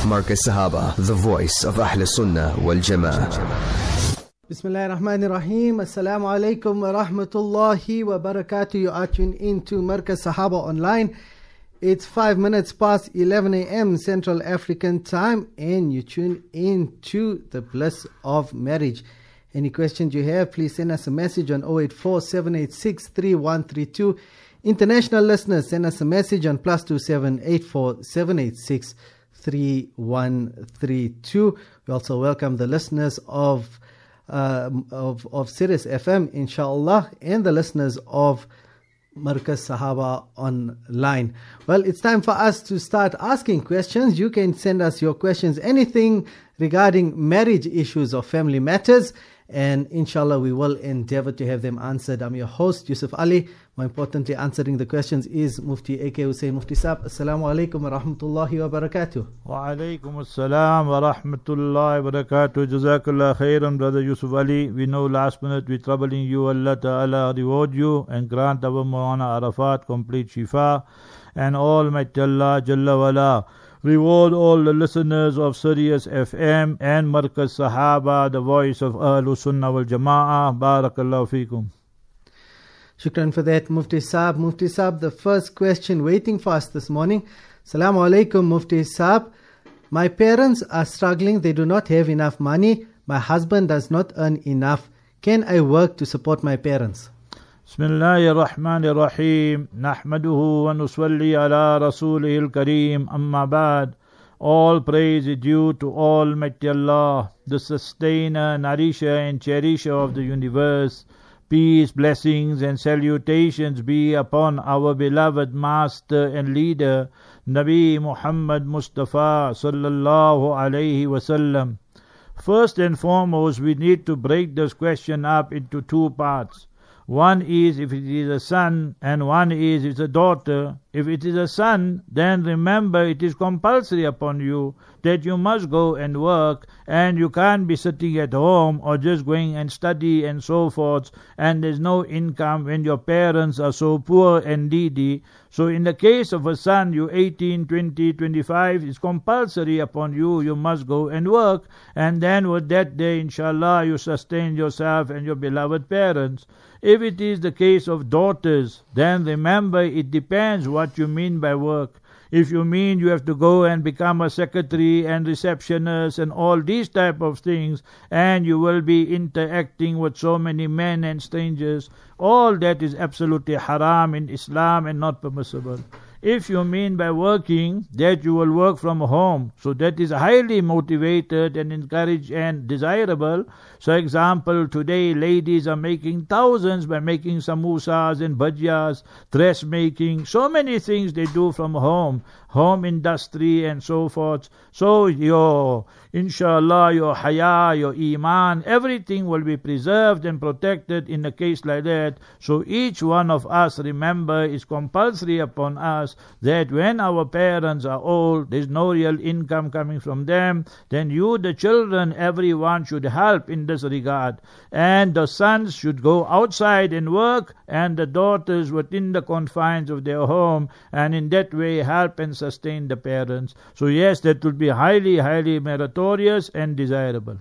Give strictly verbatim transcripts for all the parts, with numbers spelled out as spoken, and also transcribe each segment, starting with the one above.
Marcus Sahaba, the voice of Ahl Sunnah wal Jama'ah. Bismillahir Rahmanir Rahim. Assalamu alaikum wa rahmatullahi wa barakatuh. You are tuned into Marcus Sahaba Online. It's five minutes past eleven a m Central African Time, and you tune in to the bliss of marriage. Any questions you have, please send us a message on zero eight four, seven eight six, three one three two. International listeners, send us a message on plus two seven eight four, seven eight six, three one three two. We also welcome the listeners of uh, of of Sirius F M, inshallah, and the listeners of Marcus Sahaba Online. Well, it's time for us to start asking questions. You can send us your questions, anything regarding marriage issues or family matters, and inshallah we will endeavor to have them answered. I'm your host, Yusuf Ali. More importantly, answering the questions is Mufti A K Hussein Mufti Saab. Assalamu alaikum wa rahmatullahi wa barakatuh. Wa alaikum assalam wa rahmatullahi wa barakatuh. Jazakallah khairan, Brother Yusuf Ali. We know last minute we're troubling you. Allah Ta'ala reward you and grant our Maulana Arafat complete shifa. And Almighty Allah Jalla wala reward all the listeners of Sirius F M and Markaz Sahaba, the voice of Ahlus Sunnah wal Jama'ah. Barakallahu feekum. Shukran for that, Mufti Saab. Mufti Saab, the first question waiting for us this morning. Assalamu alaikum, Mufti Saab. My parents are struggling. They do not have enough money. My husband does not earn enough. Can I work to support my parents? Bismillahir Rahmanir Rahim. Nahmaduhu wa nusalli ala rasulihil kareem. Amma ba'd. All praise is due to Almighty Allah, the sustainer, nourisher and cherisher of the universe. Peace, blessings and salutations be upon our beloved master and leader, Nabi Muhammad Mustafa sallallahu alayhi wasallam. First and foremost, we need to break this question up into two parts. One is if it is a son, and one is if it's a daughter. If it is a son, then remember it is compulsory upon you that you must go and work, and you can't be sitting at home or just going and study and so forth, and there's no income when your parents are so poor and needy. So in the case of a son, you eighteen, twenty, twenty-five, it's compulsory upon you, you must go and work, and then with that day, inshallah, you sustain yourself and your beloved parents. If it is the case of daughters, then remember it depends what you mean by work. If you mean you have to go and become a secretary and receptionist and all these type of things, and you will be interacting with so many men and strangers, all that is absolutely haram in Islam and not permissible. If you mean by working that you will work from home, so that is highly motivated and encouraged and desirable. So example, today ladies are making thousands by making samosas and bhajiyas, dressmaking, so many things they do from home, home industry and so forth. So your, inshallah, your haya, your iman, everything will be preserved and protected in a case like that. So each one of us, remember, is compulsory upon us that when our parents are old, there's no real income coming from them, then you, the children, everyone should help in this regard. And the sons should go outside and work, and the daughters within the confines of their home, and in that way help and sustain the parents. So yes, that would be highly, highly meritorious and desirable.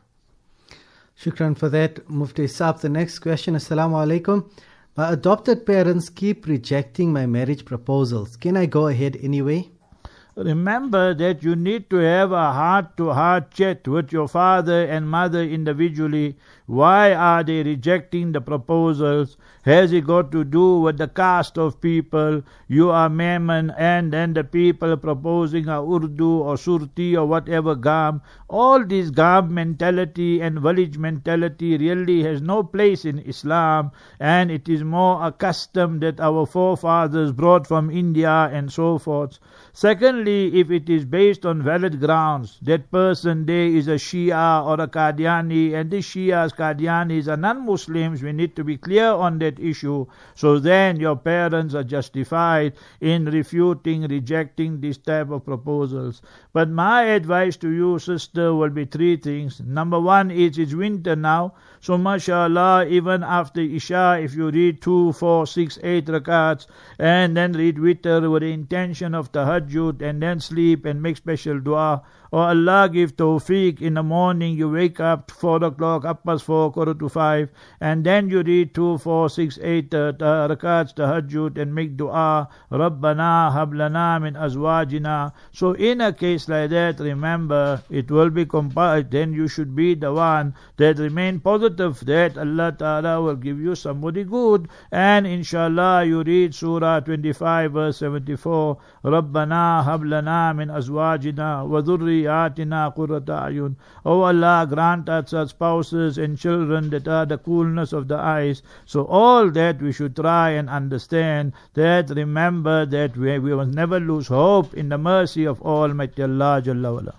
Shukran for that, Mufti Saab. The next question, Assalamu alaikum. My adopted parents keep rejecting my marriage proposals. Can I go ahead anyway? Remember that you need to have a heart-to-heart chat with your father and mother individually. Why are they rejecting the proposals? Has it got to do with the caste of people? You are Memon, and then the people proposing are Urdu or Surti or whatever Gam. All this Gam mentality and village mentality really has no place in Islam, and it is more a custom that our forefathers brought from India and so forth. Secondly, if it is based on valid grounds, that person there is a Shia or a Qadiani, and the Shias Qadianis are non-Muslims, we need to be clear on that issue. So then your parents are justified in refuting, rejecting this type of proposals. But my advice to you, sister, will be three things. Number one is it's winter now. So mashallah, even after Isha, if you read two, four, six, eight rakats, and then read witr with the intention of tahajjud, and then sleep and make special dua, or Allah give tawfiq, in the morning you wake up four o'clock, up past four, quarter to five, and then you read two, four, six, eight uh, rakats tahajjud and make dua, Rabbana hablana min azwajina. So in a case like that, remember, it will be compiled, then you should be the one that remain positive that Allah Ta'ala will give you somebody good, and inshallah you read Surah twenty-five verse seventy-four, Rabbana hablana min azwajina wa dhurriyatina qurrata ayun. Oh Allah, grant us such spouses and children that are the coolness of the eyes. So all that we should try and understand, that remember that we, we must never lose hope in the mercy of Almighty Allah Jalla wala.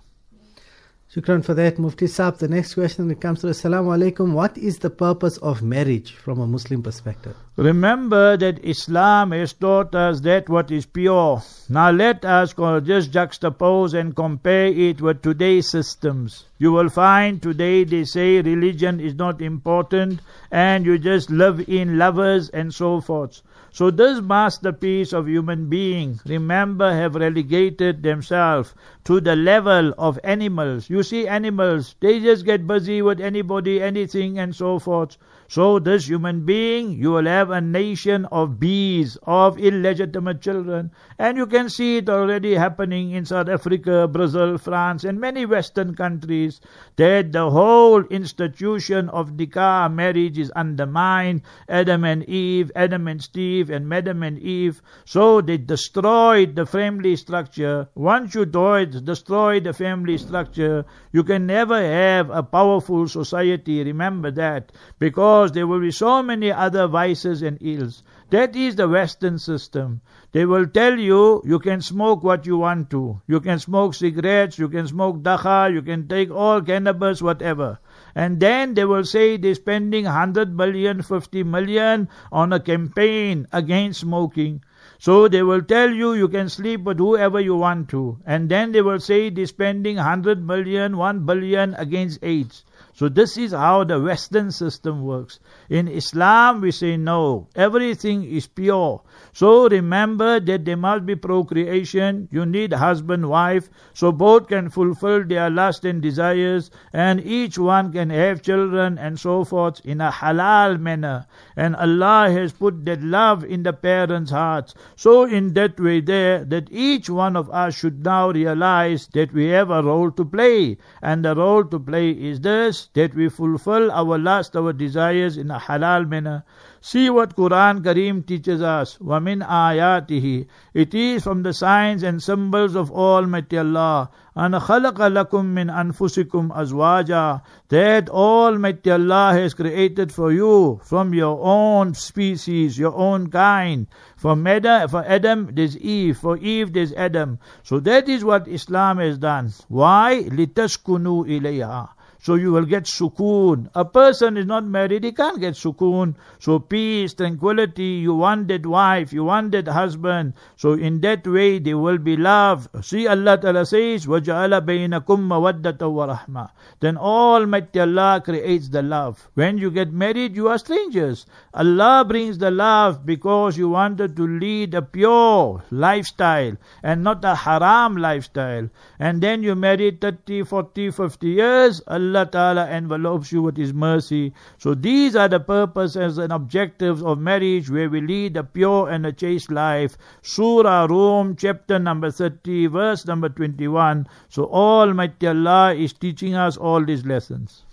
Shukran for that, Mufti Saab. The next question that comes to Assalamu alaikum. What is the purpose of marriage from a Muslim perspective? Remember that Islam has taught us that what is pure. Now let us just juxtapose and compare it with today's systems. You will find today they say religion is not important and you just live in lovers and so forth. So this masterpiece of human being, remember, have relegated themselves to the level of animals. You see animals, they just get busy with anybody, anything and so forth. So this human being, you will have a nation of bees, of illegitimate children. And you can see it already happening in South Africa, Brazil, France and many Western countries, that the whole institution of nikah, marriage, is undermined. Adam and Eve, Adam and Steve and Madam and Eve. So they destroyed the family structure. Once you destroy the family structure, you can never have a powerful society. Remember that. Because there will be so many other vices and ills. That is the Western system. They will tell you, you can smoke what you want to. You can smoke cigarettes, you can smoke dakha, you can take all cannabis, whatever. And then they will say they're spending one hundred million, fifty million on a campaign against smoking. So they will tell you you can sleep with whoever you want to. And then they will say they're spending one hundred million, one billion against AIDS. So this is how the Western system works. In Islam we say no, everything is pure. So remember that there must be procreation. You need husband, wife, so both can fulfill their lust and desires, and each one can have children and so forth in a halal manner. And Allah has put that love in the parents' hearts. So in that way there, that each one of us should now realize that we have a role to play. And the role to play is this, that we fulfill our lust, our desires in a halal manner. See what Quran Kareem teaches us. وَمِنْ آيَاتِهِ. It is from the signs and symbols of Almighty Allah. أَنْ خَلَقَ لَكُم مِّنْ أَنفُسِكُمْ أَزْوَاجًا. That Almighty Allah has created for you from your own species, your own kind. For Adam, for Adam there's Eve, for Eve there's Adam. So that is what Islam has done. Why? لِتَسْكُنُوا إِلَيْهَا. So you will get sukoon. A person is not married, he can't get sukoon. So peace, tranquility, you want that wife, you want that husband. So in that way there will be love. See, Allah Ta'ala says, وَجَعَلَ بَيْنَكُمْ مَوَدَّةً وَرَحْمَةً. Then Almighty Allah creates the love. When you get married, you are strangers. Allah brings the love because you wanted to lead a pure lifestyle and not a haram lifestyle. And then you married thirty, forty, fifty years, Allah Allah Ta'ala envelopes you with His mercy. So these are the purposes and objectives of marriage, where we lead a pure and a chaste life. Surah Rum, chapter number thirty, verse number twenty-one. So Almighty Allah is teaching us all these lessons.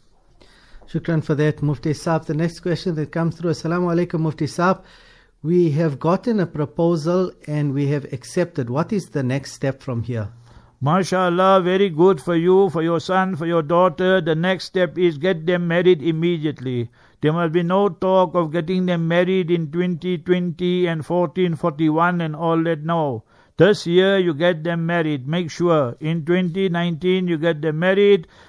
Shukran for that, Mufti Saab. The next question that comes through. Assalamu alaikum, Mufti Saab. We have gotten a proposal and we have accepted. What is the next step from here? MashaAllah, very good for you, for your son, for your daughter. The next step is get them married immediately. There must be no talk of getting them married in twenty twenty and fourteen forty-one and all that. No. This year you get them married. Make sure in twenty nineteen you get them married.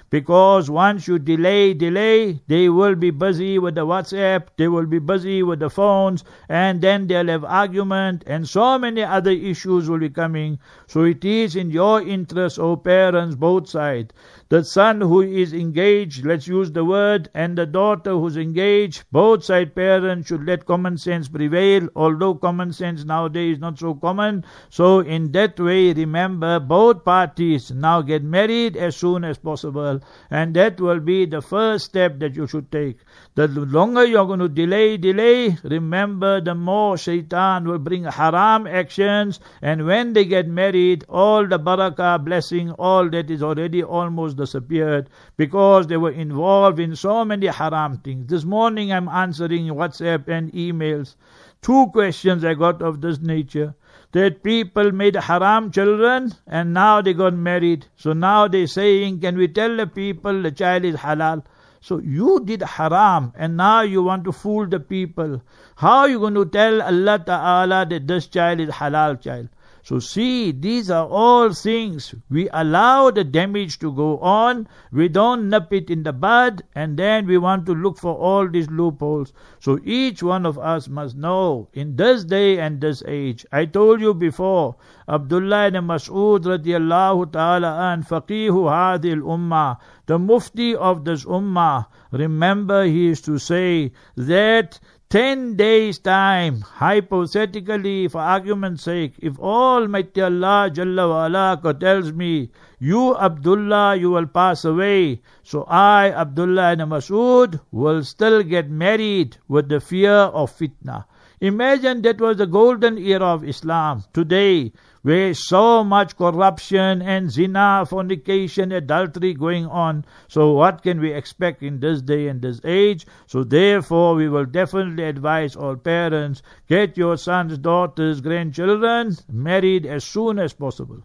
Because once you delay, delay, they will be busy with the WhatsApp, they will be busy with the phones, and then they'll have argument, and so many other issues will be coming. So it is in your interest, O parents, both sides. The son who is engaged, let's use the word, and the daughter who's engaged, both side parents should let common sense prevail, although common sense nowadays is not so common. So in that way, remember, both parties now get married as soon as possible, and that will be the first step that you should take. The longer you're going to delay, delay, remember, the more shaitan will bring haram actions, and when they get married, all the barakah, blessing, all that is already almost disappeared, because they were involved in so many haram things. This morning I'm answering WhatsApp and emails. Two questions I got of this nature. That people made haram children and now they got married. So now they're saying, can we tell the people the child is halal? So you did haram and now you want to fool the people. How are you going to tell Allah Ta'ala that this child is halal child? So see, these are all things. We allow the damage to go on. We don't nip it in the bud, and then we want to look for all these loopholes. So each one of us must know, in this day and this age, I told you before, Abdullah ibn Mas'ud radiallahu ta'ala an, faqihu hadhi al-ummah, the mufti of this ummah, remember he used to say that Ten days time, hypothetically, for argument's sake, if Almighty Allah Jalla wa Ala tells me, you Abdullah, you will pass away, so I, Abdullah ibn Mas'ud, will still get married with the fear of fitna. Imagine that was the golden era of Islam. Today, where so much corruption and zina, fornication, adultery going on. So what can we expect in this day and this age? So therefore we will definitely advise all parents, get your sons, daughters, grandchildren married as soon as possible.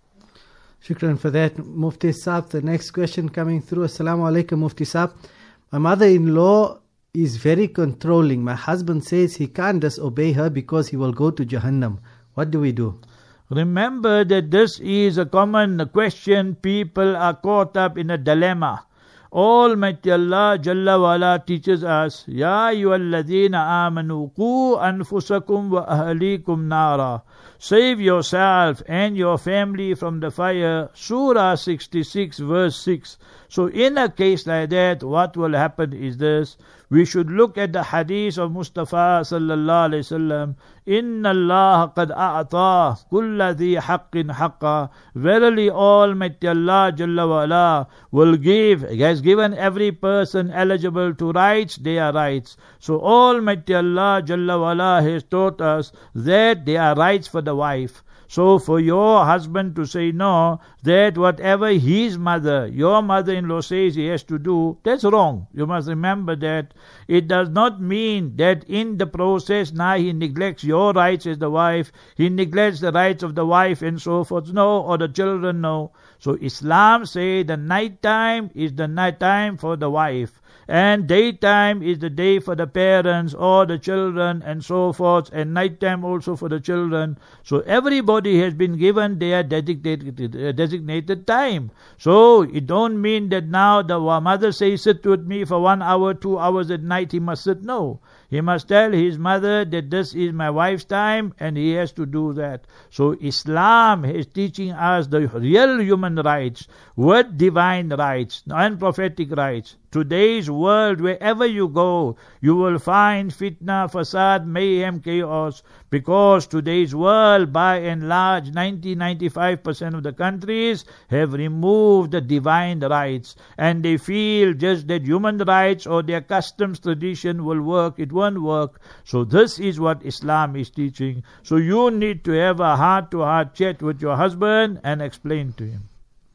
Shukran for that, Mufti Saab. The next question coming through. Assalamu alaikum, Mufti Saab. My mother-in-law is very controlling. My husband says he can't disobey her because he will go to Jahannam. What do we do? Remember that this is a common question. People are caught up in a dilemma. Almighty Allah Jalla wa Ala teaches us, Ya ayyuhalladhina amanu qu anfusakum wa ahlikum nara. Save yourself and your family from the fire. Surah sixty-six verse six. So in a case like that, what will happen is this. We should look at the hadith of Mustafa sallallahu alayhi wasallam. Inna Allah qad a'ta kulla dhi haqqin haqqa. Verily Almighty Allah Jalla wa Ala will give, has given every person eligible to rights, their rights. So Almighty Allah Jalla wa Ala has taught us that there are rights for the wife. So for your husband to say no, that whatever his mother, your mother-in-law says he has to do, that's wrong. You must remember that. It does not mean that in the process now he neglects your rights as the wife, he neglects the rights of the wife and so forth. No, or the children, no. So Islam says the night time is the night time for the wife, and daytime is the day for the parents or the children and so forth, and nighttime also for the children. So everybody has been given their designated, uh, designated time. So it don't mean that now the mother says sit with me for one hour, two hours at night, he must sit. No. He must tell his mother that this is my wife's time and he has to do that. So Islam is teaching us the real human rights with divine rights and prophetic rights. Today's world, wherever you go, you will find fitna, fasad, mayhem, chaos, because today's world, by and large, ninety to ninety-five percent of the countries have removed the divine rights, and they feel just that human rights or their customs, tradition will work. It won't work. So this is what Islam is teaching. So you need to have a heart-to-heart chat with your husband and explain to him.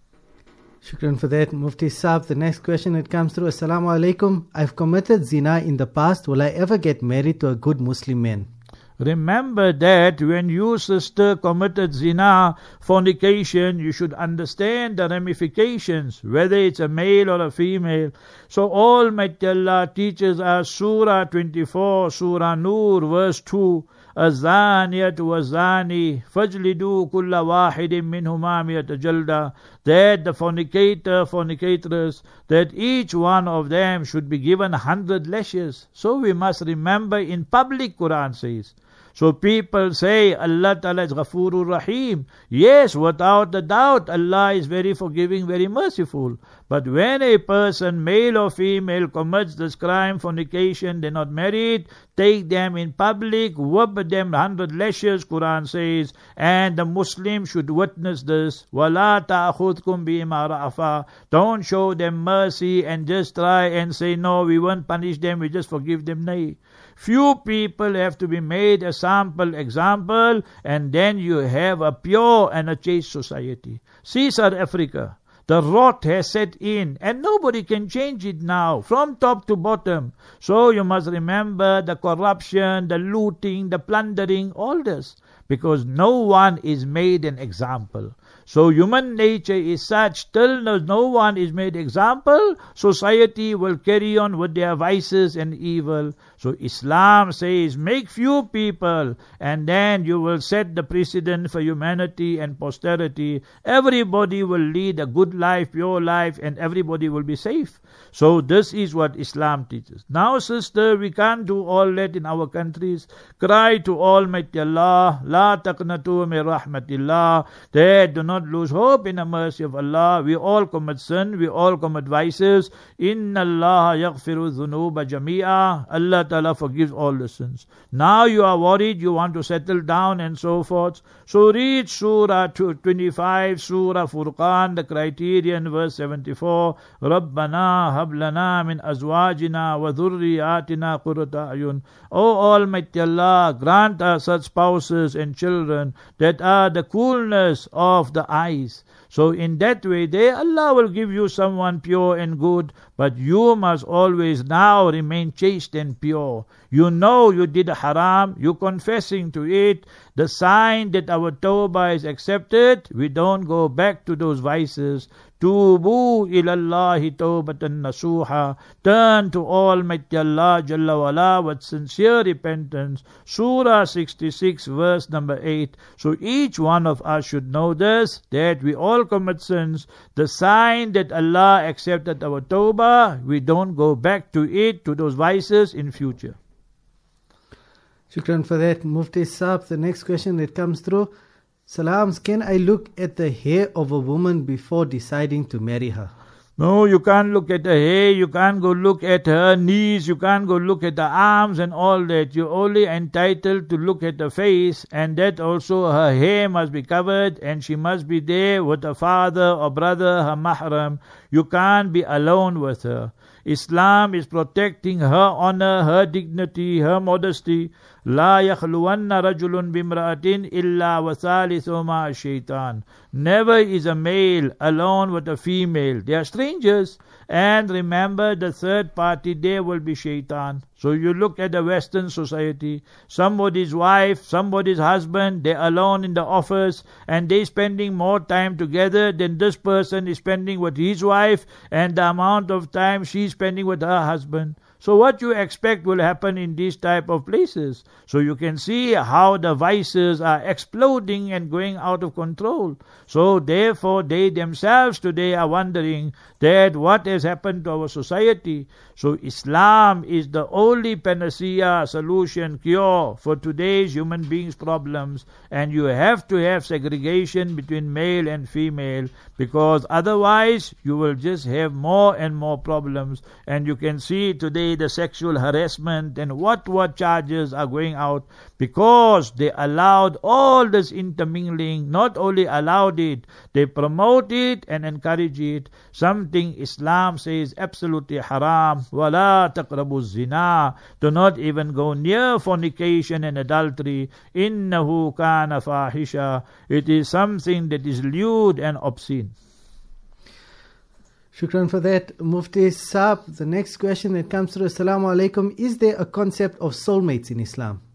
Shukran for that, Mufti Saab. The next question that comes through. Assalamu alaikum. I've committed zina in the past. Will I ever get married to a good Muslim man? Remember that when you, sister, committed zina, fornication, you should understand the ramifications, whether it's a male or a female. So Almighty Allah teaches us, Surah twenty-four, Surah Nur, verse two, الزانية والزاني فاجلدوا كل واحد منهما مئة جلدة, that the fornicator, fornicatress, that each one of them should be given a hundred lashes. So we must remember in public, Quran says. So people say Allah Ta'ala is Ghafoorur Rahim. Yes, without a doubt, Allah is very forgiving, very merciful. But when a person, male or female, commits this crime, fornication, they're not married, take them in public, whip them hundred lashes, Quran says, and the Muslim should witness this. وَلَا تَأْخُذْكُمْ بِمَا رَأَفَا. Don't show them mercy and just try and say, no, we won't punish them, we just forgive them. Nay. Few people have to be made a sample example, and then you have a pure and a chaste society. See South Africa. The rot has set in, and nobody can change it now, from top to bottom. So you must remember the corruption, the looting, the plundering, all this, because no one is made an example. So human nature is such, till no one is made example, society will carry on with their vices and evil. So Islam says, make few people, and then you will set the precedent for humanity and posterity. Everybody will lead a good life, pure life, and everybody will be safe. So this is what Islam teaches. Now, sister, we can't do all that in our countries. Cry to Almighty Allah, La taqnatu min rahmatillah, that do not lose hope in the mercy of Allah. We all commit sin, we all commit vices. Inna Allah yaghfiru dhunuba jami'a. Allah Ta'ala forgives all the sins. Now you are worried, you want to settle down and so forth. So read Surah twenty-five, Surah Furqan, the criterion, verse seventy-four. Rabbana hablana min azwajina wa dhurriyatina qurrata ayun. O Almighty Allah, grant us such spouses and children that are the coolness of the eyes. So in that way, there Allah will give you someone pure and good, but you must always now remain chaste and pure. You know you did haram, you confessing to it. The sign that our tawbah is accepted, we don't go back to those vices. Tubu ilallahi tawbatan nasuha. Turn to Almighty Allah Jalla wala with sincere repentance. Surah sixty-six, verse number eight. So each one of us should know this, that we all commit sins. The sign that Allah accepted our tawbah, we don't go back to it, to those vices in future. Shukran for that, Mufti Saab. The next question that comes through. Salams, can I look at the hair of a woman before deciding to marry her? No, you can't look at her hair, you can't go look at her knees, you can't go look at her arms and all that. You're only entitled to look at her face, and that also her hair must be covered, and she must be there with her father or brother, her mahram. You can't be alone with her. Islam is protecting her honor, her dignity, her modesty. La yakhluwanna rajulun bimra'atin illa wa thalithuma shaitan. Never is a male alone with a female. They are strangers. And remember, the third party there will be shaitan. So you look at the Western society, somebody's wife, somebody's husband, they're alone in the office, and they're spending more time together than this person is spending with his wife, and the amount of time she's spending with her husband. So what you expect will happen in these type of places. So you can see how the vices are exploding and going out of control. So therefore they themselves today are wondering that what has happened to our society. So Islam is the only panacea, solution, cure for today's human beings' problems. And you have to have segregation between male and female, because otherwise you will just have more and more problems. And you can see today the sexual harassment and what what charges are going out, because they allowed all this intermingling. Not only allowed it, they promote it and encourage it, something Islam says absolutely haram. Wala taqrabu zina. Do not even go near fornication and adultery. Innahu kana fahisha. It is something that is lewd and obscene. Shukran for that, Mufti Saab. The next question that comes through, Assalamu alaikum. Is there a concept of soulmates in Islam?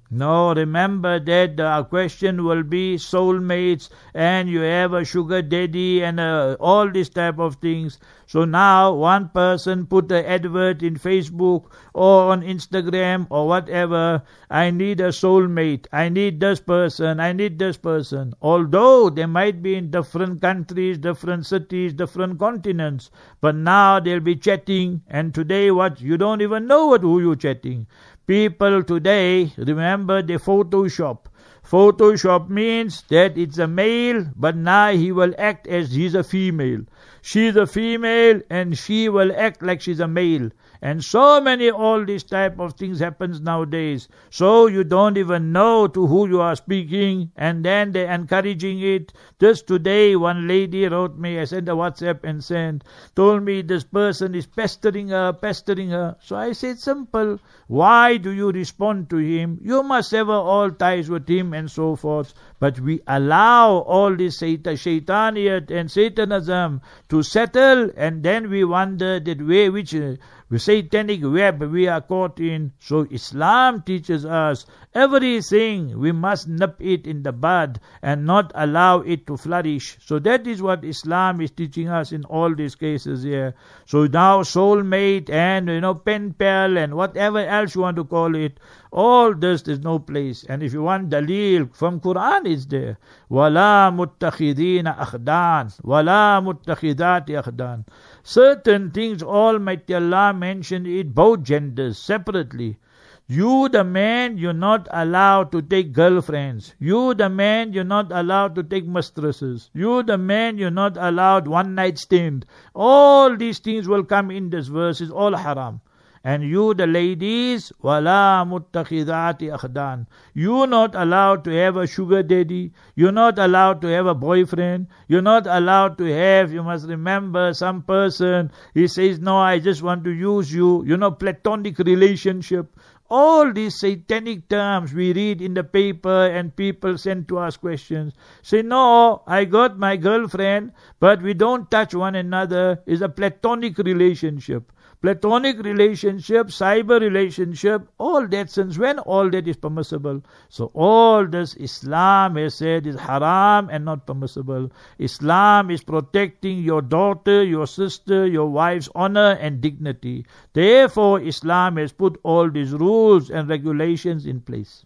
No, remember that the question will be soulmates and you have a sugar daddy and uh, all these type of things. So now one person put an advert in Facebook or on Instagram or whatever, I need a soulmate, I need this person, I need this person. Although they might be in different countries, different cities, different continents, but now they'll be chatting, and today what, you don't even know what who you're chatting. People today, remember, they Photoshop. Photoshop means that it's a male, but now he will act as he's a female. She's a female and she will act like she's a male. And so many all these type of things happens nowadays. So you don't even know to who you are speaking, and then they're encouraging it. Just today one lady wrote me, I sent a WhatsApp and sent, told me this person is pestering her, pestering her. So I said simple, why do you respond to him? You must sever all ties with him and so forth. But we allow all this shaitaniyat and satanism to settle, and then we wonder that way which uh, satanic web we are caught in. So Islam teaches us everything, we must nip it in the bud and not allow it to flourish. So that is what Islam is teaching us in all these cases here. So now soulmate and you know pen pal and whatever else you want to call it, all this there's no place. And if you want dalil from Quran, it's there. Wala muttakhidina akhdan, wala muttakhidati akhdan. Certain things Almighty Allah mentioned it both genders separately. You the man, you're not allowed to take girlfriends. You the man, you're not allowed to take mistresses. You the man, you're not allowed one night stand. All these things will come in this verse, is all haram. And you the ladies, wala muttakhidati akhdan. You're not allowed to have a sugar daddy. You're not allowed to have a boyfriend. You're not allowed to have, you must remember, some person, he says, no, I just want to use you. You know, platonic relationship. All these satanic terms we read in the paper and people send to us questions. Say, no, I got my girlfriend, but we don't touch one another. It's a platonic relationship. Platonic relationship, cyber relationship, all that, since when all that is permissible? So all this Islam has said is haram and not permissible. Islam is protecting your daughter, your sister, your wife's honor and dignity. Therefore Islam has put all these rules and regulations in place.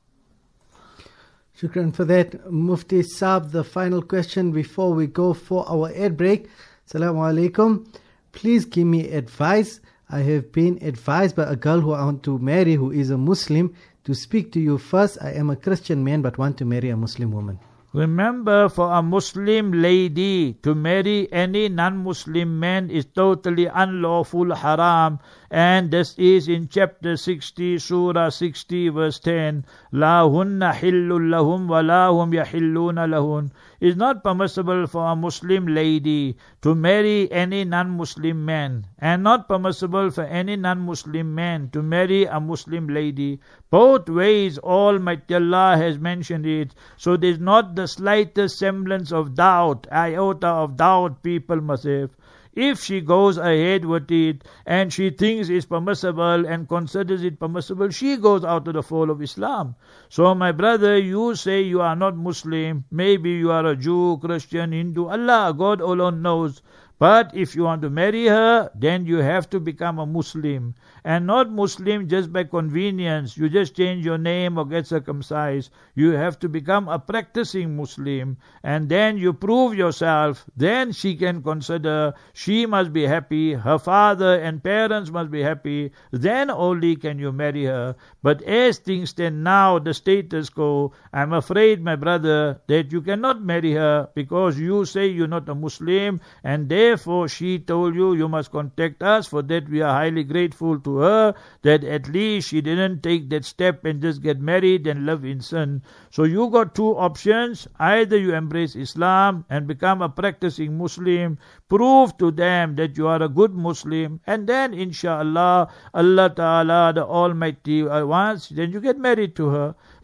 Shukran for that, Mufti Saab. The final question before we go for our ad break. Assalamu alaikum. Please give me advice. I have been advised by a girl who I want to marry who is a Muslim to speak to you first. I am a Christian man but want to marry a Muslim woman. Remember, for a Muslim lady to marry any non-Muslim man is totally unlawful, haram. And this is in chapter sixty, surah sixty, verse ten. La hunna hillun lahum wa la hum yahilluna lahun. It's not permissible for a Muslim lady to marry any non-Muslim man, and not permissible for any non-Muslim man to marry a Muslim lady. Both ways Almighty Allah has mentioned it. So there's not the slightest semblance of doubt, iota of doubt people must have. If she goes ahead with it and she thinks it's permissible and considers it permissible, she goes out of the fold of Islam. So my brother, you say you are not Muslim, maybe you are a Jew, Christian, Hindu, Allah, God alone knows. But if you want to marry her, then you have to become a Muslim. And not Muslim just by convenience. You just change your name or get circumcised. You have to become a practicing Muslim. And then you prove yourself. Then she can consider she must be happy. Her father and parents must be happy. Then only can you marry her. But as things stand now, the status quo, I'm afraid, my brother, that you cannot marry her because you say you're not a Muslim, and therefore she told you you must contact us. For that we are highly grateful to her, that at least she didn't take that step and just get married and live in sin. So you got two options. Either you embrace Islam and become a practicing Muslim, prove to them that you are a good Muslim, and then inshallah, Allah Ta'ala, the Almighty wants, then you get married to her.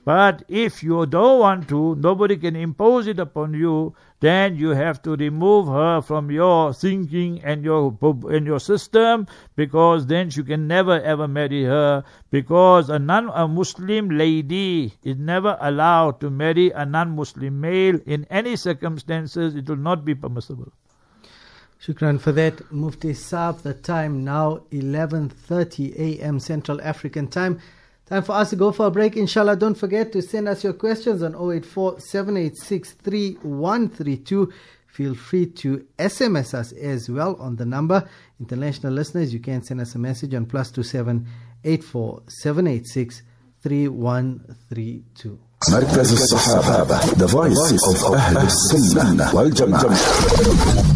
But if you don't want to, nobody can impose it upon you, then you have to remove her from your thinking and your and your system, because then you can never ever marry her, because a non a Muslim lady is never allowed to marry a non-Muslim male in any circumstances. It will not be permissible. Shukran for that, Mufti Saab. The time now eleven thirty a m Central African Time. Time for us to go for a break, inshallah. Don't forget to send us your questions on zero eight four, seven eight six, three one three two. Feel free to S M S us as well on the number. International listeners, you can send us a message on plus two seven eight four, seven eight six, three one three two. مركز الصحابة, the voice of أهل السنة والجماعة.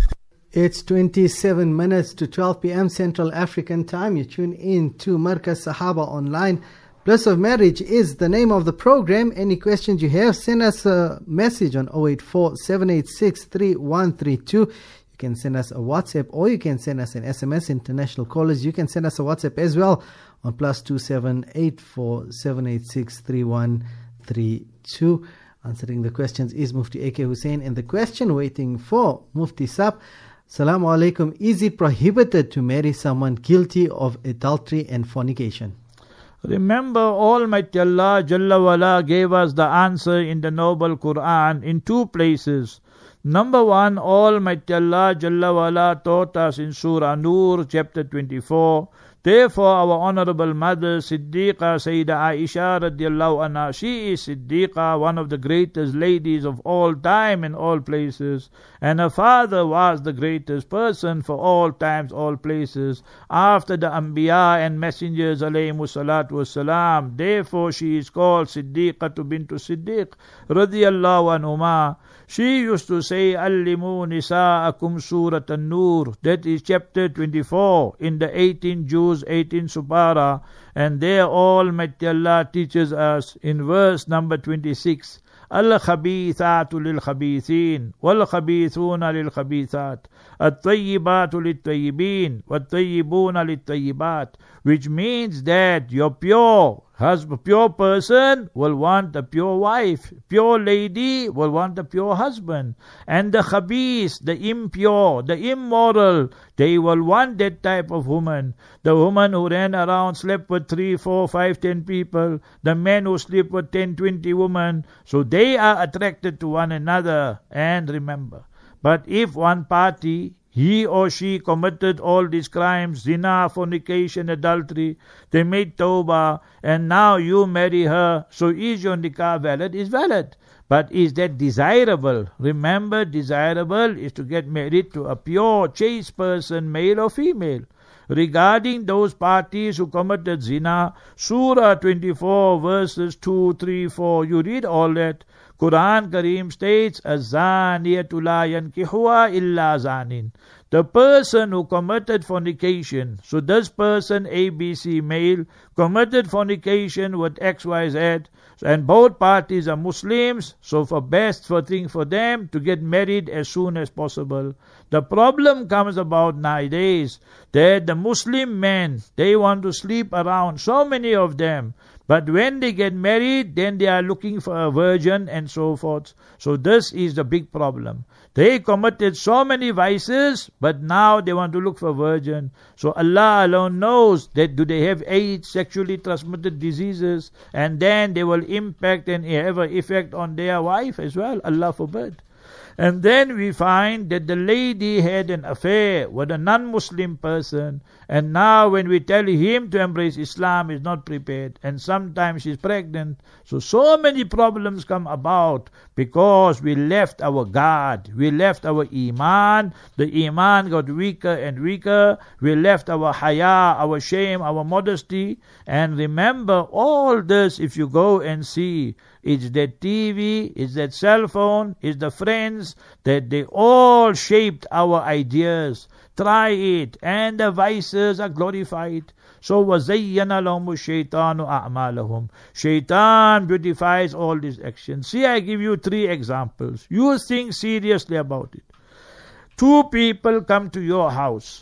It's twenty-seven minutes to twelve p m Central African Time. You tune in to Markaz Sahaba Online. Bliss of Marriage is the name of the program. Any questions you have, send us a message on zero eight four, seven eight six, three one three two. You can send us a WhatsApp or you can send us an S M S. International callers, you can send us a WhatsApp as well on plus two seven eight four, seven eight six, three one three two. Answering the questions is Mufti A K Hussein, and the question waiting for Mufti Saab. Assalamu alaikum. Is it prohibited to marry someone guilty of adultery and fornication? Remember, Almighty Allah Jalla wala gave us the answer in the Noble Quran in two places. Number one, Almighty Allah Jalla wala taught us in Surah Nur, chapter twenty-four. Therefore, our honorable mother, Siddiqa Sayyidah Aisha radiallahu anha, she is Siddiqa, one of the greatest ladies of all time and all places. And her father was the greatest person for all times, all places, after the Anbiya and Messengers alayhimu salatu wassalam. Therefore, she is called Siddiqatu bintu Siddiq radiallahu anhuma. She used to say, Allimu nisa'akum surat an-nur. That is chapter twenty-four in the eighteen Juz, eighteen Supara. And there Almighty Allah teaches us in verse number twenty-six. Al-khabithatu lil-khabithin, wal-khabithuna lil-khabithat, at-tayyibatu lit-tayyibin, wat-tayyibuna lit-tayyibat. Which means that your pure husband, pure person will want a pure wife, pure lady will want a pure husband, and the khabith, the impure, the immoral, they will want that type of woman. The woman who ran around, slept with three, four, five, ten people, the men who sleep with ten, twenty women, so they are attracted to one another. And remember, but if one party, he or she committed all these crimes, zina, fornication, adultery, they made tawbah, and now you marry her, so is your nikah valid? Is valid. But is that desirable? Remember, desirable is to get married to a pure, chaste person, male or female. Regarding those parties who committed zina, Surah twenty-four, verses two, three, four, you read all that. Quran Kareem states, Az-zaniyatu la yankihuha illa zanin. The person who committed fornication, so this person, A B C male, committed fornication with X Y Z, and both parties are Muslims, so for best for thing for them to get married as soon as possible. The problem comes about nowadays that the Muslim men, they want to sleep around, so many of them, but when they get married, then they are looking for a virgin and so forth. So this is the big problem. They committed so many vices, but now they want to look for a virgin. So Allah alone knows that do they have AIDS, sexually transmitted diseases, and then they will impact and have an effect on their wife as well. Allah forbid. And then we find that the lady had an affair with a non-Muslim person, and now when we tell him to embrace Islam, he's not prepared, and sometimes she's pregnant. So, so many problems come about because we left our guard, we left our iman, the iman got weaker and weaker, we left our haya, our shame, our modesty, and remember all this, if you go and see, it's that T V, it's that cell phone, it's the friends, that they all shaped our ideas. Try it, and the vices are glorified. So, وَزَيَّنَ لَهُمُ الشَّيْطَانُ أَعْمَالَهُم. Shaitan beautifies all these actions. See, I give you three examples. You think seriously about it. Two people come to your house,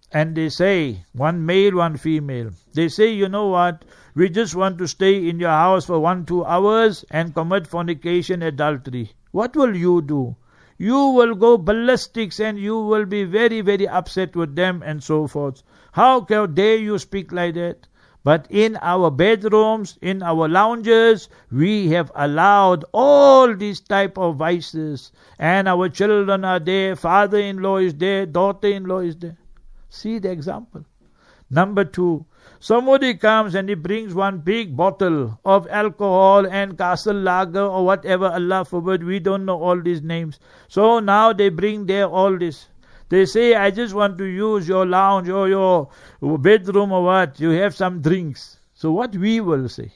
and they say, one male, one female, they say, you know what, we just want to stay in your house for one, two hours and commit fornication, adultery. What will you do? You will go ballistics and you will be very, very upset with them and so forth. How dare you speak like that? But in our bedrooms, in our lounges, we have allowed all these type of vices. And our children are there, father-in-law is there, daughter-in-law is there. See the example. Number two, somebody comes and he brings one big bottle of alcohol and castle lager or whatever, Allah forbid, we don't know all these names. So now they bring there all this. They say, I just want to use your lounge or your bedroom or what, you have some drinks. So what we will say?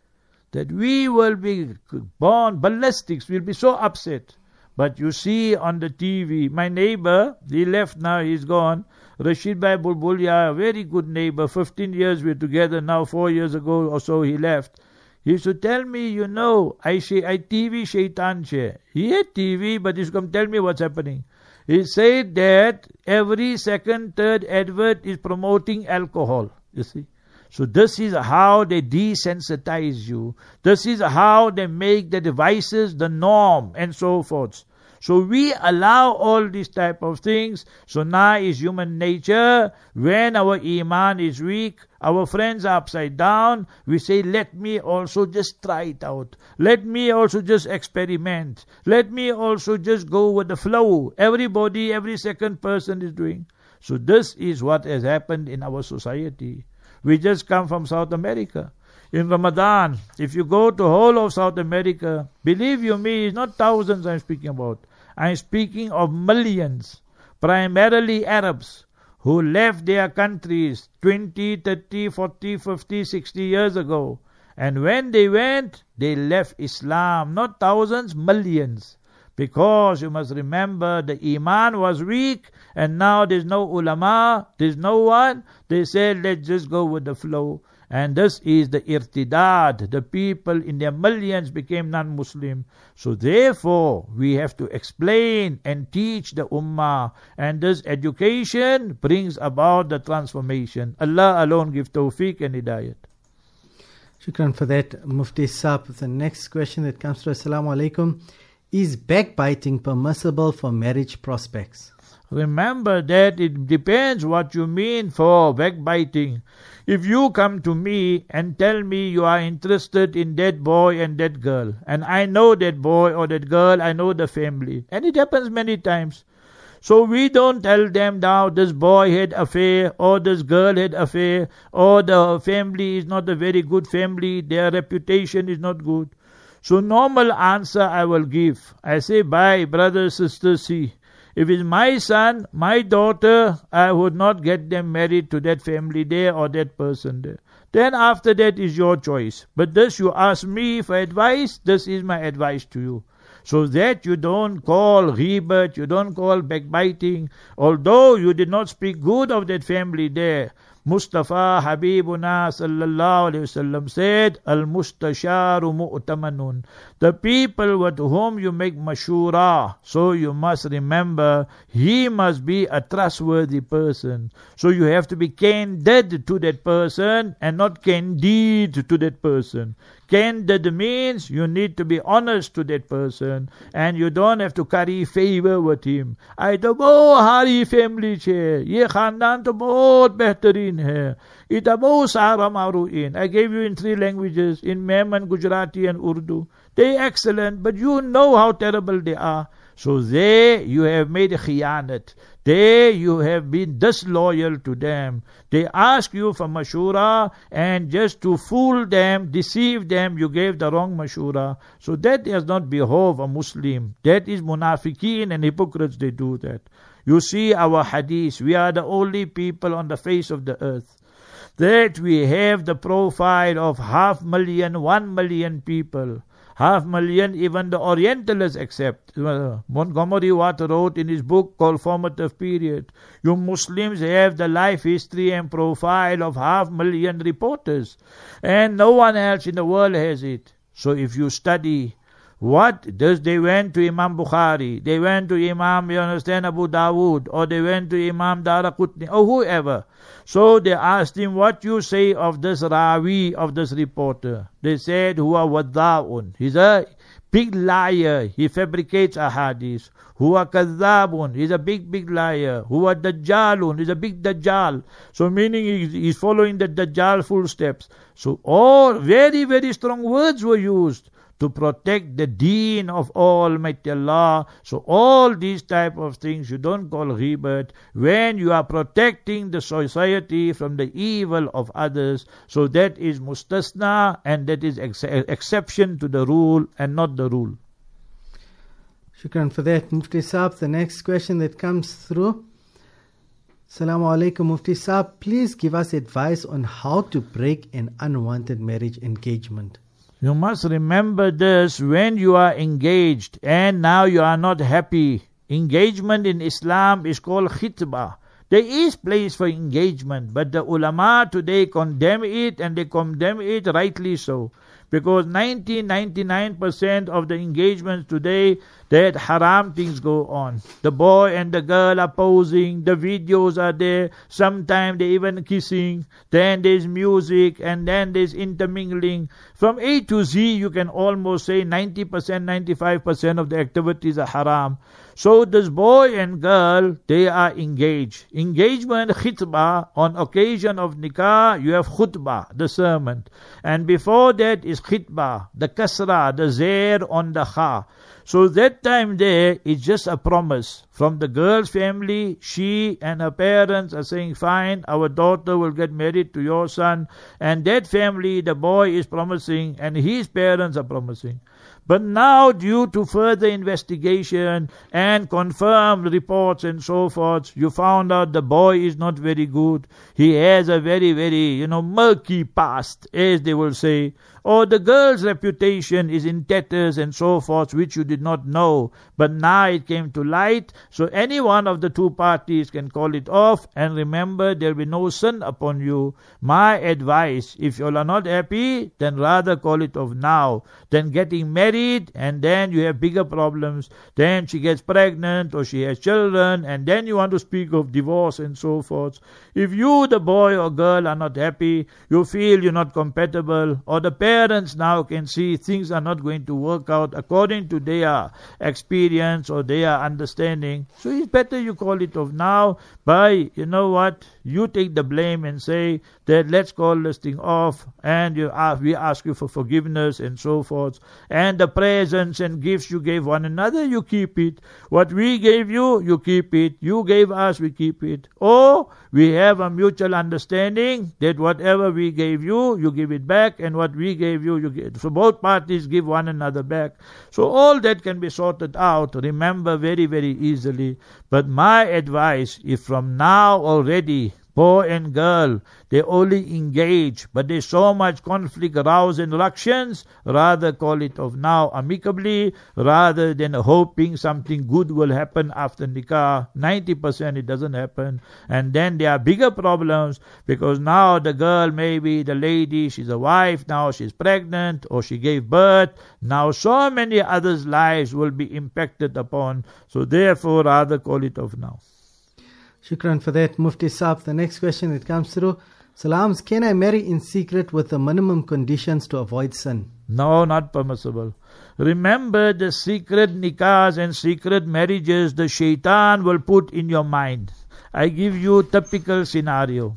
That we will be born ballistics, we'll be so upset. But you see on the T V, my neighbor, he left now, he's gone, Rashid Bhai Bulbulia, a very good neighbor, fifteen years we're together now, four years ago or so he left. He used to tell me, you know, I say, I T V shaitan che. He had T V, but he used to come tell me what's happening. He said that every second, third advert is promoting alcohol, you see. So this is how they desensitize you. This is how they make the devices the norm and so forth. So we allow all these type of things. So now is human nature. When our iman is weak, our friends are upside down, we say, let me also just try it out. Let me also just experiment. Let me also just go with the flow. Everybody, every second person is doing. So this is what has happened in our society. We just come from South America. In Ramadan, if you go to whole of South America, believe you me, it's not thousands I'm speaking about. I'm speaking of millions, primarily Arabs, who left their countries twenty, thirty, forty, fifty, sixty years ago. And when they went, they left Islam, not thousands, millions. Because you must remember the iman was weak and now there's no ulama, there's no one. They said, let's just go with the flow. And this is the irtidad. The people in their millions became non-Muslim. So therefore, we have to explain and teach the ummah. And this education brings about the transformation. Allah alone give tawfiq and hidayat. Shukran for that, Mufti Saab. The next question that comes to Assalamu alaikum. Is backbiting permissible for marriage prospects? Remember that it depends what you mean for backbiting. If you come to me and tell me you are interested in that boy and that girl, and I know that boy or that girl, I know the family, and it happens many times. So we don't tell them now this boy had affair or this girl had affair or the family is not a very good family, their reputation is not good. So normal answer I will give. I say, bye, brothers, sisters, see. If it's my son, my daughter, I would not get them married to that family there or that person there. Then after that is your choice. But this you ask me for advice, this is my advice to you. So that you don't call ghibat, you don't call backbiting. Although you did not speak good of that family there, Mustafa Habibuna sallallahu alayhi wasallam said, Al-mustasharu mu'tamanun. The people with whom you make mashura, so you must remember, he must be a trustworthy person. So you have to be candid to that person and not candid to that person. Candid means you need to be honest to that person and you don't have to carry favor with him. I to bahut hari family che, ye khandan to bahut behtareen hai. Ita bahut sara maruin. I gave you in three languages, in Memon, Gujarati and Urdu. They excellent, but you know how terrible they are. So there you have made a khiyanat. There you have been disloyal to them. They ask you for mashura and just to fool them, deceive them, you gave the wrong mashura. So that does not behove a Muslim. That is munafiqeen and hypocrites, they do that. You see our hadith, we are the only people on the face of the earth that we have the profile of half million, one million people. Half million, even the Orientalists accept. Uh, Montgomery Watt wrote in his book called Formative Period. You Muslims have the life history and profile of half million reporters. And no one else in the world has it. So if you study What does they went to Imam Bukhari, they went to Imam, you understand, Abu Dawood, or they went to Imam Daraqutni, or whoever. So they asked him, what you say of this Rawi, of this reporter? They said, Huwa wadda'un. He's a big liar. He fabricates ahadith. Huwa kadhabun. He's a big, big liar. Huwa dajjalun. He's a big dajjal. So meaning he's, he's following the dajjal footsteps. So all very, very strong words were used to protect the deen of Almighty Allah. So all these type of things you don't call ghibat when you are protecting the society from the evil of others. So that is mustasna, and that is ex- exception to the rule and not the rule. Shukran for that, Mufti Saab. The next question that comes through. Assalamu alaikum, Mufti Saab. Please give us advice on how to break an unwanted marriage engagement. You must remember this when you are engaged and now you are not happy. Engagement in Islam is called khitbah. There is place for engagement, but the ulama today condemn it, and they condemn it rightly so. Because ninety, ninety-nine percent of the engagements today, that haram things go on. The boy and the girl are posing, the videos are there, sometimes they even kissing, then there's music, and then there's intermingling. From A to Z, you can almost say ninety percent, ninety-five percent of the activities are haram. So this boy and girl, they are engaged. Engagement, khitbah, on occasion of nikah, you have khutbah, the sermon. And before that is khitbah, the kasra, the zair on the kha. So that time there is just a promise from the girl's family. She and her parents are saying, fine, our daughter will get married to your son. And that family, the boy is promising, and his parents are promising. But now, due to further investigation and confirmed reports and so forth, you found out the boy is not very good. He has a very, very, you know, murky past, as they will say. Or the girl's reputation is in tatters and so forth, which you did not know. But now it came to light. So any one of the two parties can call it off. And remember, there will be no sin upon you. My advice, if you all are not happy, then rather call it off now than getting married, and then you have bigger problems. Then she gets pregnant or she has children, and then you want to speak of divorce and so forth. If you, the boy or girl, are not happy, you feel you're not compatible, or the parents now can see things are not going to work out according to their experience or their understanding, so it's better you call it off now by, you know what, you take the blame and say that let's call this thing off, and you ask, we ask you for forgiveness and so forth. And the presents and gifts you gave one another, you keep it. What we gave you, you keep it. You gave us, we keep it. Or we have a mutual understanding that whatever we gave you, you give it back, and what we gave you, you give. So both parties give one another back. So all that can be sorted out, remember, very, very easily. But my advice, if from now already, boy and girl, they only engage, but there's so much conflict, rows and ructions, rather call it off now amicably, rather than hoping something good will happen after nikah. ninety percent it doesn't happen. And then there are bigger problems, because now the girl, maybe the lady, she's a wife, now she's pregnant, or she gave birth. Now so many others' lives will be impacted upon. So therefore, rather call it off now. Shukran for that, Mufti Saab. The next question that comes through. Salams, can I marry in secret with the minimum conditions to avoid sin? No, not permissible. Remember, the secret nikahs and secret marriages, the shaitan will put in your mind. I give you a typical scenario.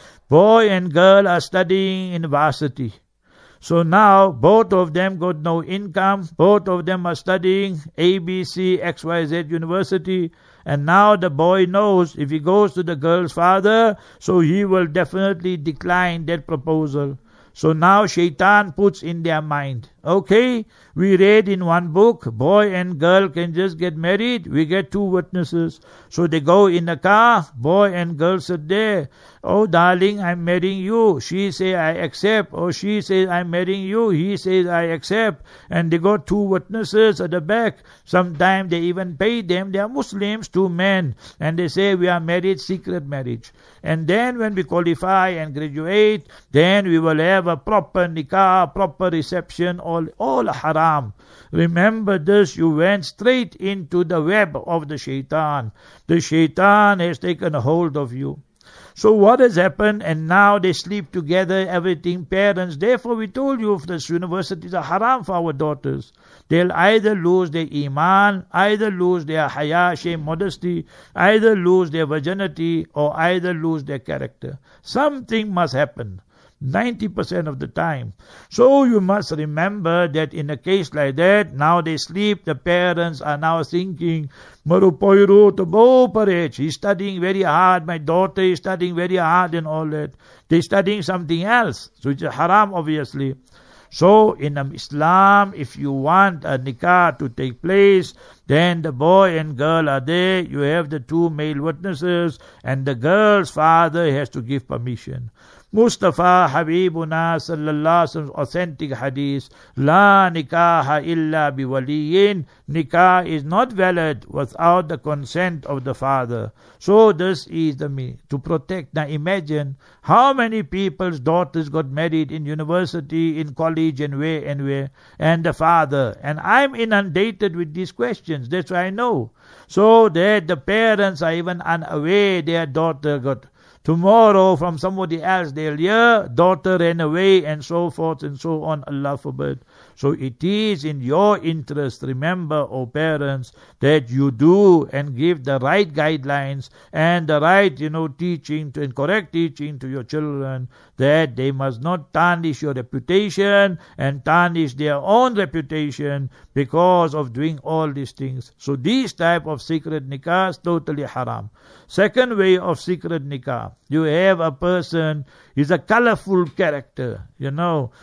Boy and girl are studying in varsity. So now, both of them got no income. Both of them are studying A B C X Y Z university. And now the boy knows if he goes to the girl's father, so he will definitely decline that proposal. So now shaitan puts in their mind, okay, we read in one book, boy and girl can just get married, we get two witnesses. So they go in a car, boy and girl sit there. Oh darling, I'm marrying you. She say I accept. Or she says I'm marrying you. He says I accept. And they got two witnesses at the back. Sometimes they even pay them. They are Muslims, two men. And they say we are married, secret marriage. And then when we qualify and graduate, then we will have a proper nikah, proper reception, all, all haram. Remember this, you went straight into the web of the shaitan. The shaitan has taken a hold of you. So what has happened? And now they sleep together, everything, parents. Therefore we told you if this universities are haram for our daughters. They'll either lose their iman, either lose their haya, shame, modesty, either lose their virginity, or either lose their character. Something must happen. ninety percent of the time. So you must remember that in a case like that, now they sleep, the parents are now thinking, Maru Poiru to bo parech, he's studying very hard, my daughter is studying very hard and all that. They're studying something else, so it's haram obviously. So in Islam, if you want a nikah to take place, then the boy and girl are there, you have the two male witnesses, and the girl's father has to give permission. Mustafa Habibuna sallallahu alaihi wasallam authentic hadith, La nikaha illa biwaliyin, nikah is not valid without the consent of the father. So this is the me to protect. Now imagine how many people's daughters got married in university, in college and where and where, and the father. And I'm inundated with these questions, that's why I know. So that the parents are even unaware their daughter got tomorrow from somebody else, they'll hear, daughter ran away and so forth and so on, Allah forbid. So it is in your interest, remember, O parents, that you do and give the right guidelines and the right, you know, teaching to, and correct teaching to your children, that they must not tarnish your reputation and tarnish their own reputation because of doing all these things. So these type of secret nikahs, totally haram. Second way of secret nikah, you have a person, he's a colorful character, you know.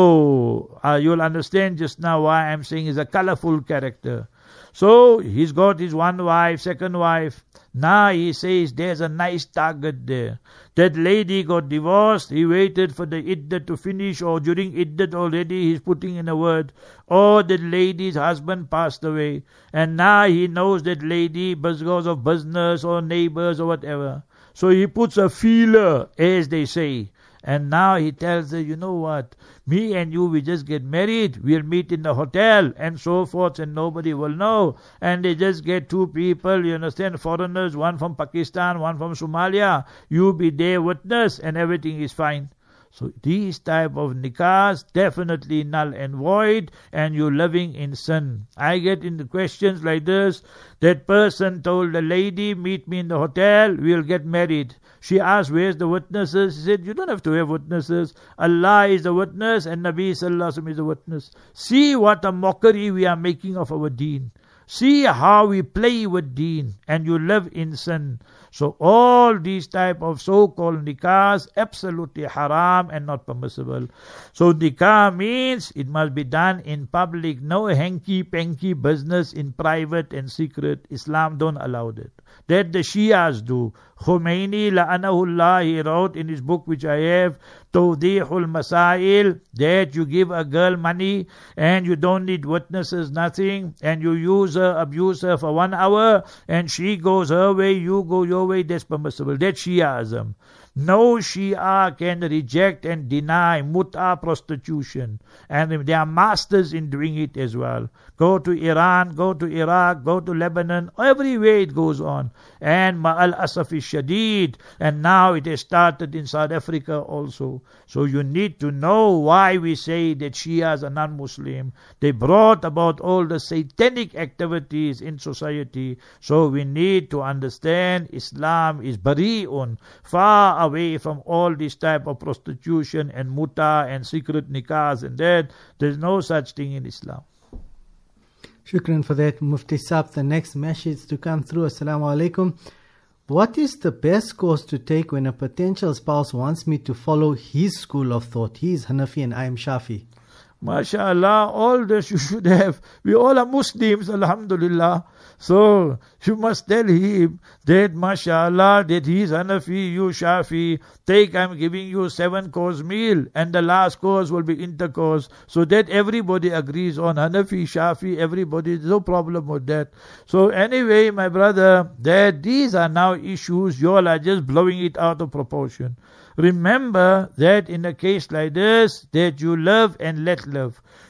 So uh, you'll understand just now why I'm saying he's a colorful character. So he's got his one wife, second wife. Now he says there's a nice target there. That lady got divorced, he waited for the iddat to finish, or during iddat already he's putting in a word, or that lady's husband passed away, and now he knows that lady because of business or neighbors or whatever. So he puts a feeler, as they say. And now he tells her, you know what, me and you, we just get married, we'll meet in the hotel and so forth, and nobody will know. And they just get two people, you understand, foreigners, one from Pakistan, one from Somalia. You be their witness and everything is fine. So these type of nikahs, definitely null and void, and you're living in sin. I get into questions like this. That person told the lady, meet me in the hotel, we'll get married. She asked, where's the witnesses? He said, you don't have to have witnesses. Allah is the witness and Nabi Sallallahu Alaihi Wasallam is the witness. See what a mockery we are making of our deen. See how we play with deen, and you live in sin. So all these type of so-called nikahs, absolutely haram and not permissible. So nikah means it must be done in public. No hanky-panky business in private and secret. Islam don't allow that. That the Shias do. Khomeini la'anahullah, he wrote in his book which I have, Tawdihul Masail, that you give a girl money and you don't need witnesses, nothing, and you use her, abuse her for one hour, and she goes her way, you go your way, that's permissible. That's Shiaism. No Shia can reject and deny mut'a, prostitution. And they are masters in doing it as well. Go to Iran, go to Iraq, go to Lebanon, everywhere it goes on. And ma'al asafi shadid. And now it has started in South Africa also. So you need to know why we say that Shias are non-Muslim. They brought about all the satanic activities in society. So we need to understand Islam is bari'un, far away from all this type of prostitution and muta and secret nikahs and that. There's no such thing in Islam. Shukran for that, Mufti Saab. The next message to come through. Assalamu alaikum. What is the best course to take when a potential spouse wants me to follow his school of thought? He is Hanafi and I am Shafi. MashaAllah, all this you should have. We all are Muslims, Alhamdulillah. So you must tell him that, MashaAllah, that he is Hanafi, you Shafi. Take, I'm giving you seven course meal, and the last course will be intercourse. So that everybody agrees on Hanafi, Shafi, everybody. There's no problem with that. So anyway, my brother, that these are now issues. You all are just blowing it out of proportion. Remember that in a case like this, that you live and let live.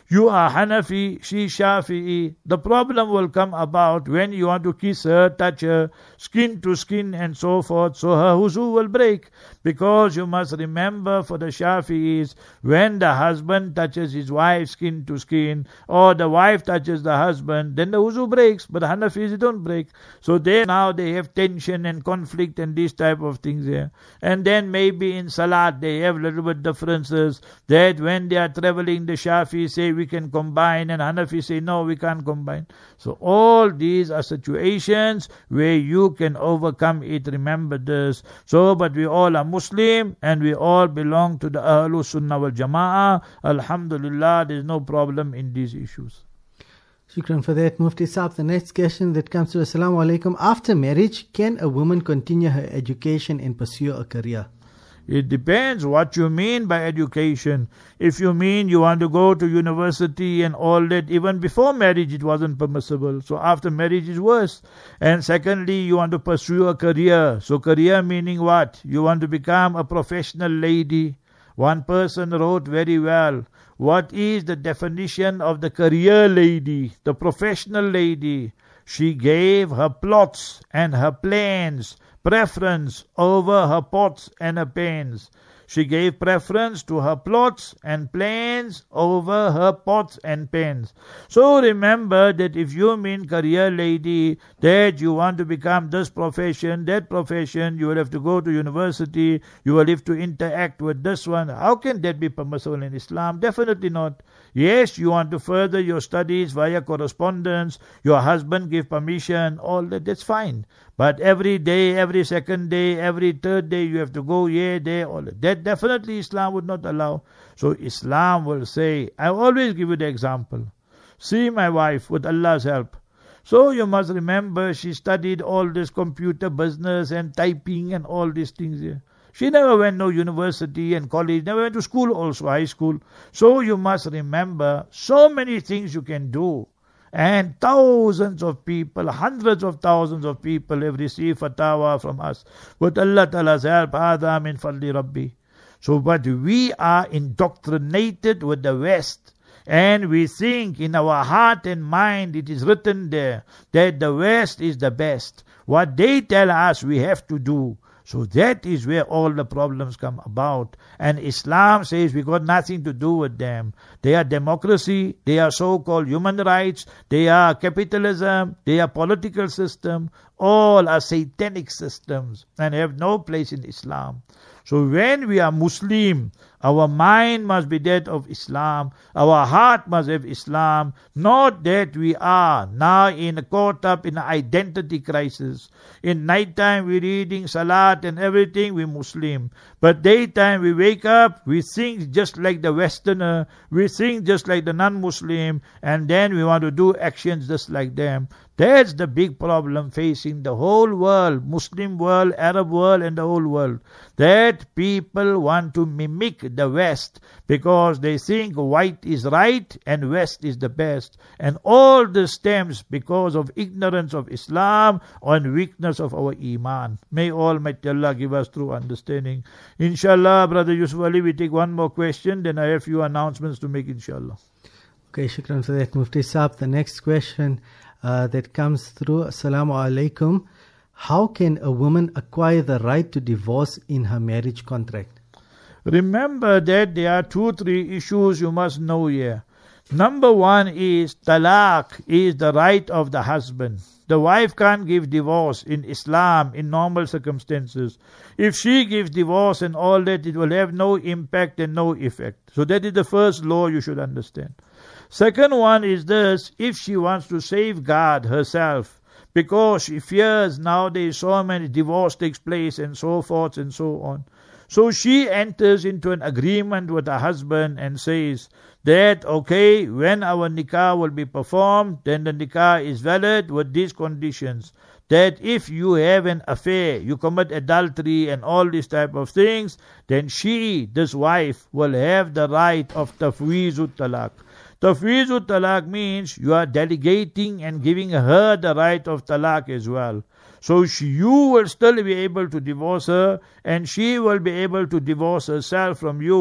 You are Hanafi, she Shafi'i. The problem will come about when you want to kiss her, touch her, skin to skin and so forth. So her huzu will break. Because you must remember for the Shafi'is, when the husband touches his wife skin to skin, or the wife touches the husband, then the huzu breaks. But the Hanafis, it don't break. So they now they have tension and conflict and these type of things here. And then maybe in Salat they have little bit differences, that when they are traveling, the Shafi'is say we can combine and Hanafi say no, we can't combine. So all these are situations where you can overcome it. Remember this. So but we all are Muslim and we all belong to the Ahlul Sunnah wal Jama'ah. Alhamdulillah, there is no problem in these issues. Shukran for that, Mufti Saab. The next question that comes to Assalamu alaikum. After marriage, can a woman continue her education and pursue a career? It depends what you mean by education. If you mean you want to go to university and all that, even before marriage it wasn't permissible. So after marriage is worse. And secondly, you want to pursue a career. So career meaning what? You want to become a professional lady. One person wrote very well, what is the definition of the career lady, the professional lady? She gave her plots and her plans preference over her pots and her pans. She gave preference to her plots and plans over her pots and pans. So remember that if you mean career lady, that you want to become this profession, that profession, you will have to go to university, you will have to interact with this one. How can that be permissible in Islam? Definitely not. Yes, you want to further your studies via correspondence, your husband give permission, all that, that's fine. But every day, every second day, every third day, you have to go here, there, all that. That definitely Islam would not allow. So Islam will say, I always give you the example. See my wife, with Allah's help. So you must remember, she studied all this computer business and typing and all these things here. She never went no university and college, never went to school also, high school. So you must remember, so many things you can do. And thousands of people, hundreds of thousands of people have received fatwa from us. With Allah Ta'ala's help, Hada min fadli Rabbi. So but we are indoctrinated with the West. And we think in our heart and mind, it is written there, that the West is the best. What they tell us we have to do. So that is where all the problems come about. And Islam says we got nothing to do with them. They are democracy, they are so-called human rights, they are capitalism, they are political system. All are satanic systems and have no place in Islam. So when we are Muslim, our mind must be that of Islam. Our heart must have Islam. Not that we are now in caught up in an identity crisis. In night time we're reading Salat and everything, we're Muslim. But daytime we wake up, we think just like the Westerner, we think just like the non-Muslim, and then we want to do actions just like them. That's the big problem facing the whole world, Muslim world, Arab world and the whole world. That people want to mimic the West because they think white is right and West is the best. And all this stems because of ignorance of Islam and weakness of our Iman. May Almighty Allah give us true understanding. Inshallah, Brother Yusuf Ali, we take one more question, then I have few announcements to make, inshallah. Okay, shukran for that, Mufti Saab. The next question uh, that comes through, Assalamu alaikum. How can a woman acquire the right to divorce in her marriage contract? Remember that there are two, three issues you must know here. Number one is talaq is the right of the husband. The wife can't give divorce in Islam in normal circumstances. If she gives divorce and all that, it will have no impact and no effect. So that is the first law you should understand. Second one is this, if she wants to safeguard herself, because she fears nowadays so many divorce takes place and so forth and so on. So she enters into an agreement with her husband and says that, okay, when our nikah will be performed, then the nikah is valid with these conditions. That if you have an affair, you commit adultery and all these type of things, then she, this wife, will have the right of tafweezut talaq. Tafweezut talaq means you are delegating and giving her the right of talaq as well. So she, you will still be able to divorce her and she will be able to divorce herself from you,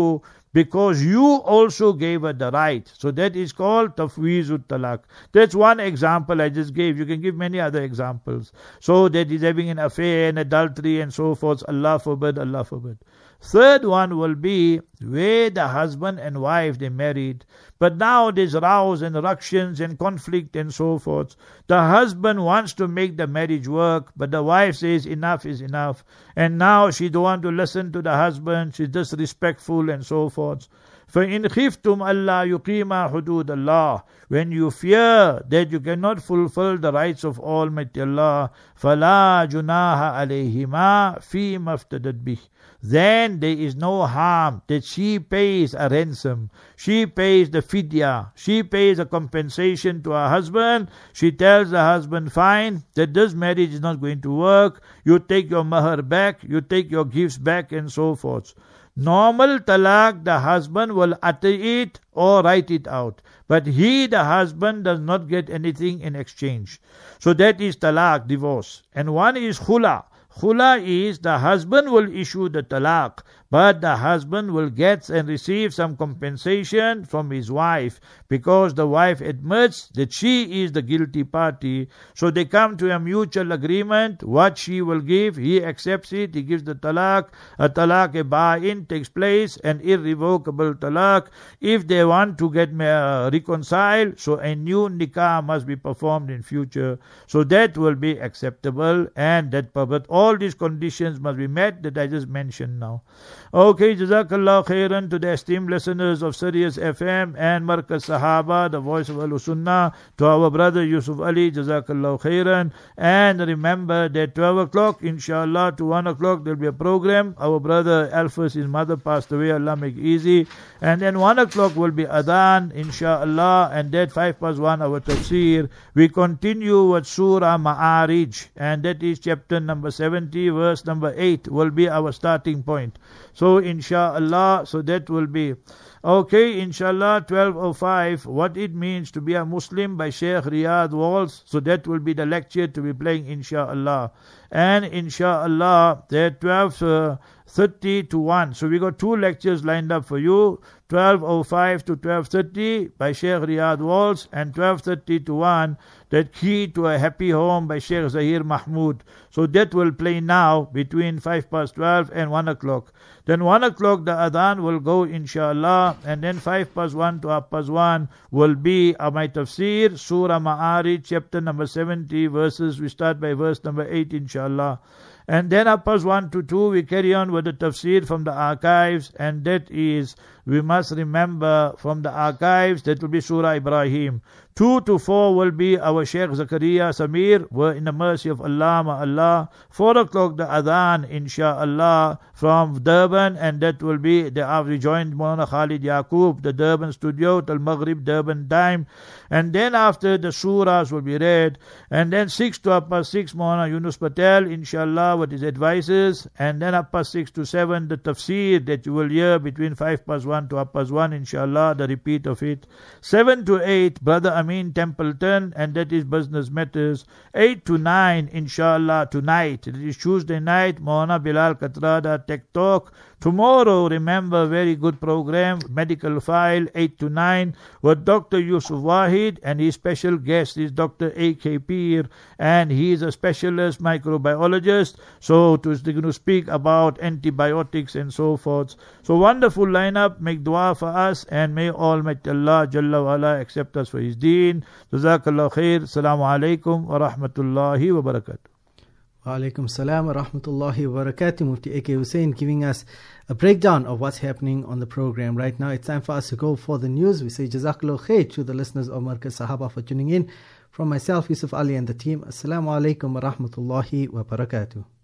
because you also gave her the right. So that is called tafweezut talaq. That's one example I just gave. You can give many other examples. So that is having an affair and adultery and so forth. Allah forbid, Allah forbid. Third one will be where the husband and wife, they married, but now there's rows and ructions and conflict and so forth. The husband wants to make the marriage work, but the wife says enough is enough. And now she don't want to listen to the husband, she's disrespectful and so forth. فَإِنْ خِفْتُمْ أَلَّا يُقِيمَا حُدُودَ اللَّهِ, when you fear that you cannot fulfill the rights of Almighty Allah, فَلَا جُنَاهَ عَلَيْهِمَا فِي مَفْتَدَتْ بِهِ, then there is no harm that she pays a ransom, she pays the fidya, she pays a compensation to her husband. She tells the husband, fine, that this marriage is not going to work, you take your mahar back, you take your gifts back and so forth. Normal talaq, the husband will utter it or write it out, but he, the husband, does not get anything in exchange. So that is talaq, divorce. And one is khula. Khula is the husband will issue the talaq, but the husband will get and receive some compensation from his wife, because the wife admits that she is the guilty party. So they come to a mutual agreement, what she will give, he accepts it, he gives the talaq. A talaq e ba'in takes place, an irrevocable talaq. If they want to get uh, reconciled, so a new nikah must be performed in future. So that will be acceptable, and that but all these conditions must be met that I just mentioned now. Okay, Jazakallah khairan to the esteemed listeners of Sirius F M and Markaz Sahaba, the voice of Ahlus Sunnah, to our brother Yusuf Ali, Jazakallah khairan. And remember that twelve o'clock, inshallah, to one o'clock, there will be a program. Our brother Alphas, his mother passed away, Allah make easy. And then one o'clock will be Adhan, inshallah, and that five past one, our tafsir. We continue with Surah Ma'arij, and that is chapter number seventy, verse number eight, will be our starting point. So inshallah, so that will be okay, inshallah, twelve oh five, what it means to be a Muslim by Sheikh Riyad Walls. So that will be the lecture to be playing, inshallah. And inshallah, that twelve thirty to one. So we got two lectures lined up for you. twelve oh five to twelve thirty by Sheikh Riyad Walls, and twelve thirty to one, that Key to a Happy Home by Sheikh Zahir Mahmood. So that will play now between five past twelve and one o'clock. Then one o'clock the Adhan will go, inshallah, and then five past one to half past one will be uh, my tafsir, Surah Ma'arij, chapter number seventy, verses, we start by verse number eight, inshallah. And then up past one to two, we carry on with the tafsir from the archives, and that is, we must remember from the archives, that will be Surah Ibrahim. Two to four will be our Sheikh Zakaria Samir, we're in the mercy of Allah, ma'Allah. Four o'clock the Adhan, inshallah, from Durban, and that will be, they have rejoined Maulana Khalid Yaqub, the Durban studio, till Maghrib, Durban time. And then after the surahs will be read, and then six to up past six, Maulana Yunus Patel, inshallah, with his advices, and then up past six to seven, the tafsir that you will hear between five past one to up past one, inshallah, the repeat of it. Seven to eight, Brother Amin Templeton, and that is business matters. Eight to nine, inshallah, tonight, it is Tuesday night, Maulana Bilal Katrada Tech Talk. Tomorrow, remember, very good program, Medical File, eight to nine, with Doctor Yusuf Wahid, and his special guest is Doctor A K Peer, and he is a specialist microbiologist, so to, to speak about antibiotics and so forth. So wonderful lineup, make dua for us, and may Almighty Allah Jalla wa Ala accept us for His deen. Jazakallah khair. Assalamu alaikum wa rahmatullahi wa barakatuh. Wa alaikum salam wa rahmatullahi wa barakatuh. Mufti A K Hussain giving us a breakdown of what's happening on the program. Right now it's time for us to go for the news. We say Jazakallah khair to the listeners of Markaz Sahaba for tuning in. From myself, Yusuf Ali, and the team, Assalamu alaikum wa rahmatullahi wa barakatuh.